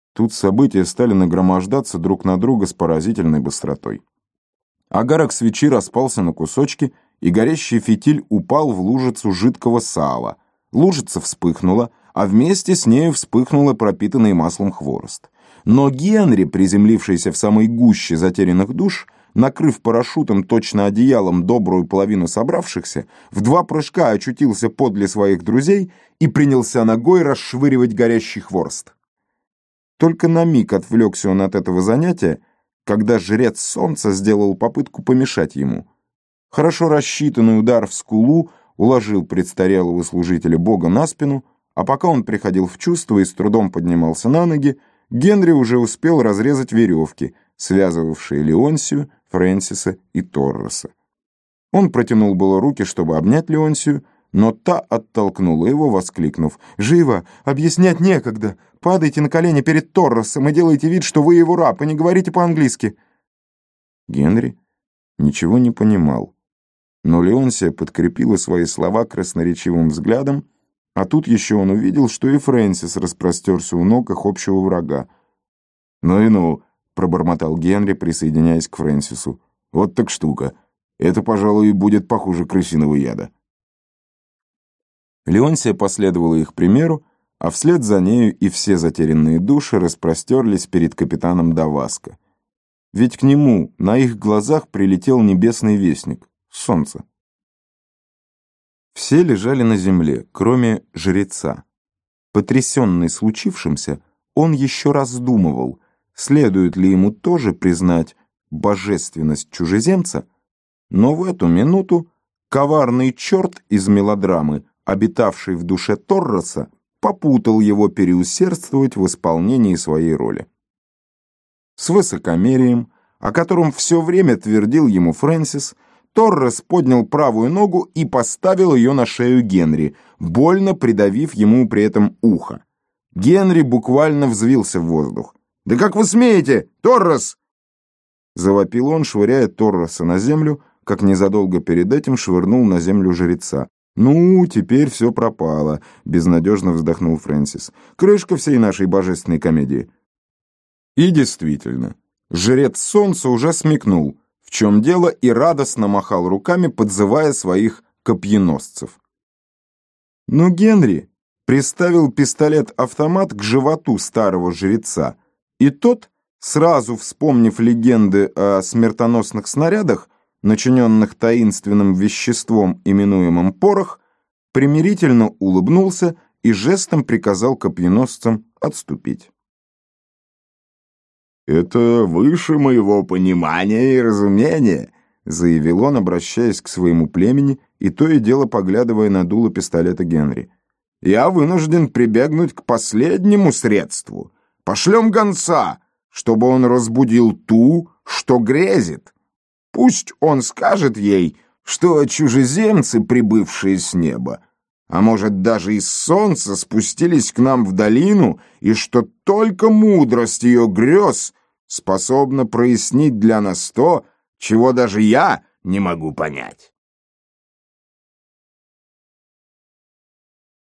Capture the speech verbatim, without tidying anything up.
Тут события стали нагромождаться друг на друга с поразительной быстротой. Огарок свечи распался на кусочки, и горящий фитиль упал в лужицу жидкого сала. Лужица вспыхнула, а вместе с нею вспыхнул пропитанный маслом хворост. Но Генри, приземлившийся в самой гуще затерянных душ, накрыв парашютом точно одеялом добрую половину собравшихся, в два прыжка очутился подле своих друзей и принялся ногой расшвыривать горящий хворост. Только на миг отвлекся он от этого занятия, когда жрец солнца сделал попытку помешать ему. Хорошо рассчитанный удар в скулу уложил престарелого служителя Бога на спину, а пока он приходил в чувство и с трудом поднимался на ноги, Генри уже успел разрезать веревки, связывавшие Леонсию, Фрэнсиса и Торреса. Он протянул было руки, чтобы обнять Леонсию, но та оттолкнула его, воскликнув: «Живо! Объяснять некогда! Падайте на колени перед Торресом и делайте вид, что вы его раб, и не говорите по-английски!» Генри ничего не понимал, но Леонсия подкрепила свои слова красноречивым взглядом, а тут еще он увидел, что и Фрэнсис распростерся у ног их общего врага. «Ну и ну!» — пробормотал Генри, присоединяясь к Фрэнсису. «Вот так штука! Это, пожалуй, будет похуже крысиного яда!» Леонсия последовала их примеру, а вслед за нею и все затерянные души распростерлись перед капитаном Даваско. Ведь к нему на их глазах прилетел небесный вестник — солнце. Все лежали на земле, кроме жреца. Потрясенный случившимся, он еще раздумывал, следует ли ему тоже признать божественность чужеземца, но в эту минуту коварный черт из мелодрамы, обитавший в душе Торреса, попутал его переусердствовать в исполнении своей роли. С высокомерием, о котором все время твердил ему Фрэнсис, Торрес поднял правую ногу и поставил ее на шею Генри, больно придавив ему при этом ухо. Генри буквально взвился в воздух. «Да как вы смеете, Торрес!» Завопил он, швыряя Торреса на землю, как незадолго перед этим швырнул на землю жреца. «Ну, теперь все пропало», — безнадежно вздохнул Фрэнсис. «Крышка всей нашей божественной комедии». И действительно, жрец солнца уже смекнул, в чем дело, и радостно махал руками, подзывая своих копьеносцев. Но Генри приставил пистолет-автомат к животу старого жреца, и тот, сразу вспомнив легенды о смертоносных снарядах, начиненных таинственным веществом, именуемым порох, примирительно улыбнулся и жестом приказал копьеносцам отступить. «Это выше моего понимания и разумения», — заявил он, обращаясь к своему племени и то и дело поглядывая на дуло пистолета Генри. «Я вынужден прибегнуть к последнему средству. Пошлем гонца, чтобы он разбудил ту, что грезит. Пусть он скажет ей, что чужеземцы, прибывшие с неба, а может даже из солнца, спустились к нам в долину, и что только мудрость ее грез способна прояснить для нас то, чего даже я не могу понять».